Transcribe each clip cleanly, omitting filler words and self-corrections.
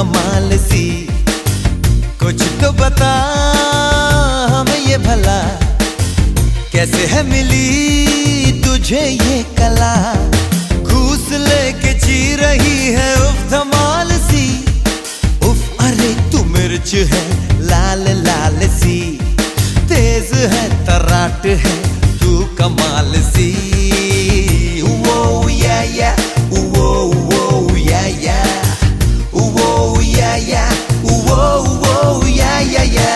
कमाल सी। कुछ तो बता हमें ये भला, कैसे है मिली तुझे ये कला। घूस लेके जी रही है उफ धमाल सी। उफ अरे तू मिर्च है लाल लाल सी, तेज है तराट है तू कमाल सी। वो या या वो या या वो या या वो या या।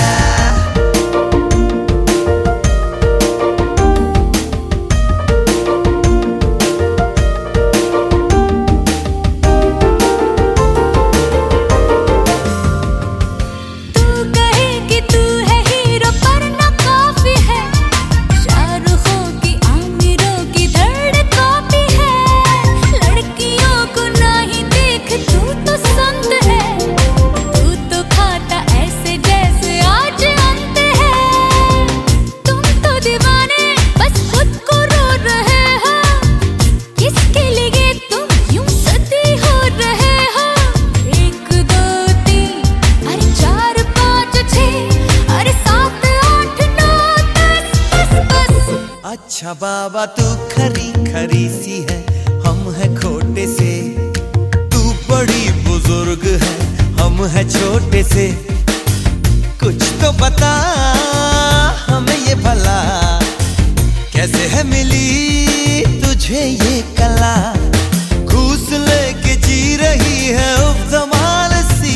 अच्छा बाबा तू खरी खरी सी है, हम है खोटे से। तू बड़ी बुजुर्ग है, हम है छोटे से। कुछ तो बता हमें ये भला, कैसे है मिली तुझे ये कला। घूस लेके जी रही है उफ धमाल सी।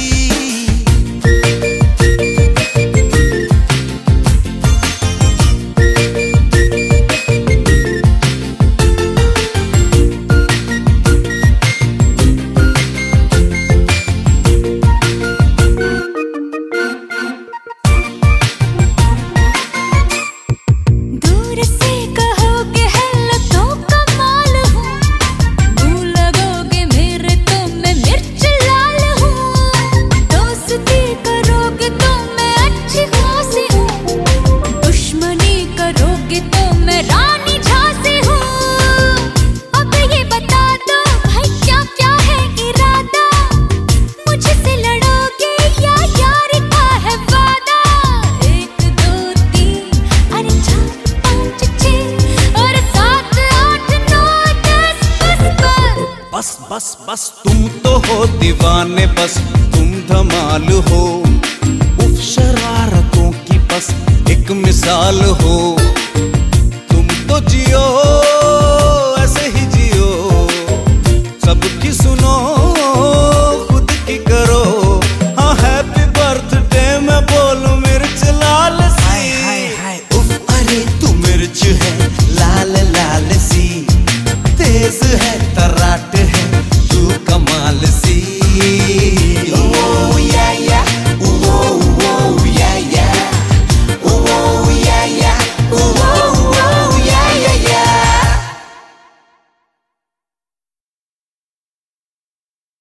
बस बस बस तुम तो हो दीवाने, बस तुम धमाल हो। उफ शरारतों की बस एक मिसाल हो। तुम तो जियो